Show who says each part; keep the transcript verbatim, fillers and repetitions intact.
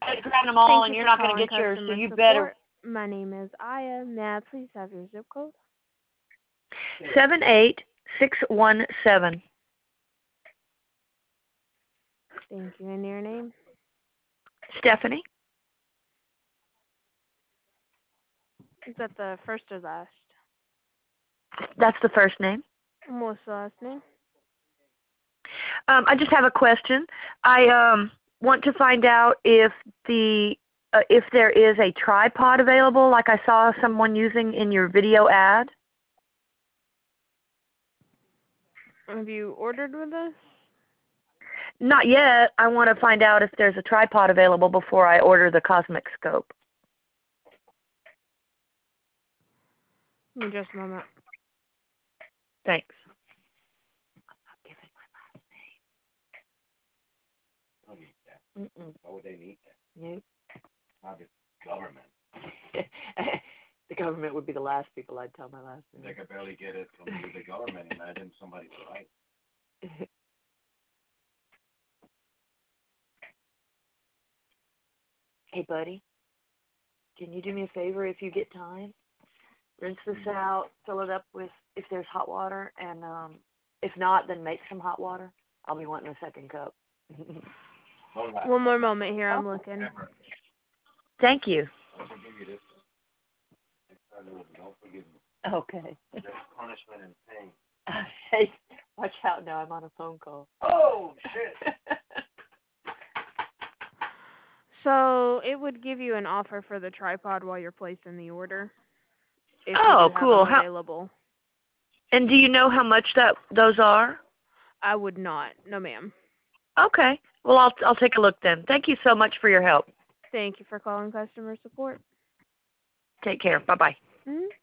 Speaker 1: everybody's grabbing them all,
Speaker 2: Thank
Speaker 1: and
Speaker 2: you
Speaker 1: you're
Speaker 2: for
Speaker 1: not going to
Speaker 2: calling
Speaker 1: get yours, so
Speaker 2: customer
Speaker 1: you better.
Speaker 2: support. My name is Aya. May I please have your zip code?
Speaker 1: seven eight six one seven.
Speaker 2: Thank you. And your name?
Speaker 1: Stephanie?
Speaker 2: Is that the first or last?
Speaker 1: That's the first name.
Speaker 2: And what's the last name?
Speaker 1: Um, I just have a question. I um, want to find out if the uh, if there is a tripod available, like I saw someone using in your video ad.
Speaker 2: Have you ordered with us?
Speaker 1: Not yet. I want to find out if there's a tripod available before I order the Cosmic Scope.
Speaker 2: Give me just a moment.
Speaker 1: Thanks. Mm-mm.
Speaker 3: Why would they need that?
Speaker 1: Nope.
Speaker 3: Not the government.
Speaker 1: The government would be the last people I'd tell my last
Speaker 3: They
Speaker 1: name.
Speaker 3: could barely get it from the government. Imagine somebody right.
Speaker 1: Hey, buddy, can you do me a favor if you get time? Rinse this out, fill it up with, if there's hot water, and um, if not, then make some hot water. I'll be wanting a second cup.
Speaker 2: One more moment here. I'm looking.
Speaker 1: Thank you.
Speaker 3: I should give you this. Don't forgive me.
Speaker 1: Okay.
Speaker 3: There's punishment and pain.
Speaker 1: Hey, watch out now. I'm on a phone call.
Speaker 3: Oh, shit.
Speaker 2: So it would give you an offer for the tripod while you're placing the order. If you
Speaker 1: Oh,
Speaker 2: do have
Speaker 1: cool.
Speaker 2: them
Speaker 1: How?
Speaker 2: available.
Speaker 1: And do you know how much that those are?
Speaker 2: I would not. No, ma'am.
Speaker 1: Okay. Well, I'll I'll take a look then. Thank you so much for your help.
Speaker 2: Thank you for calling customer support.
Speaker 1: Take care. Bye bye.
Speaker 2: Mm-hmm.